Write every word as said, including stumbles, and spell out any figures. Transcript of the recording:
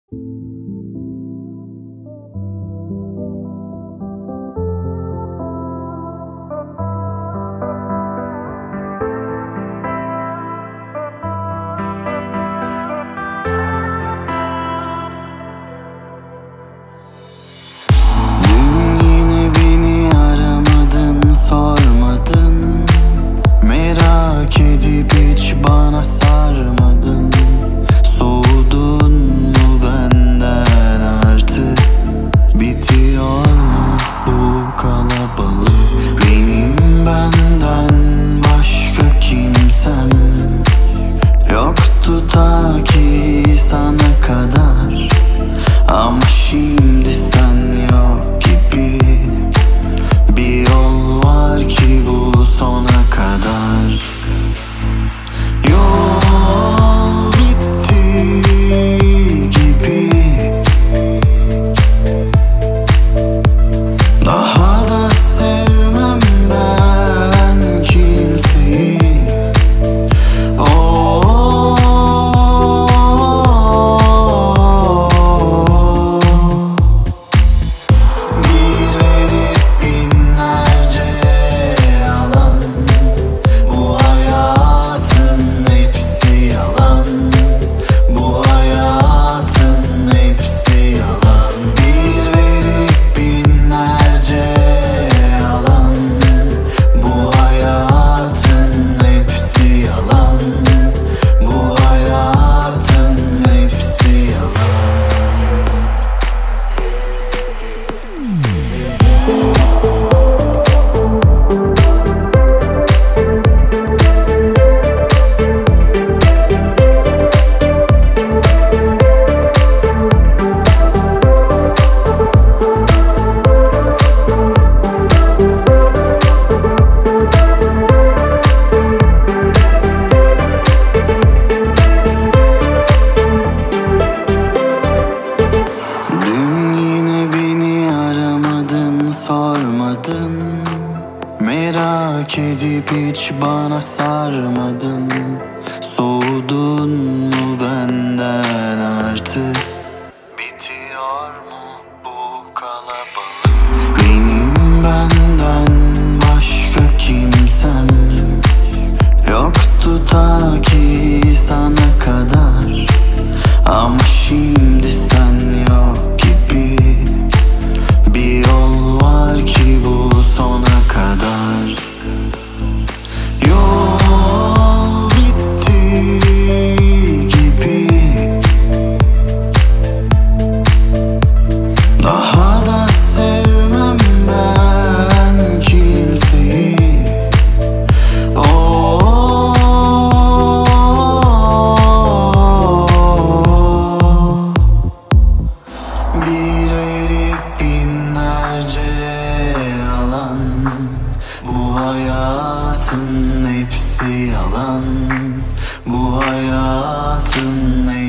Merak edip hiç bana sarmadın. Soğudun mu benden artık? Bitiyor mu bu kalabalık? Benim benden başka kimsem yoktu ta ki sana kadar. Ama şimdi sen yok gibi. Bir yol var ki bu sona kadar. Yol bitti gibi. Daha da sevmem ben kimseyi. Oh, bir verip binlerce yalan. Bu hayatın hepsi yalan. Bu hayatın hepsi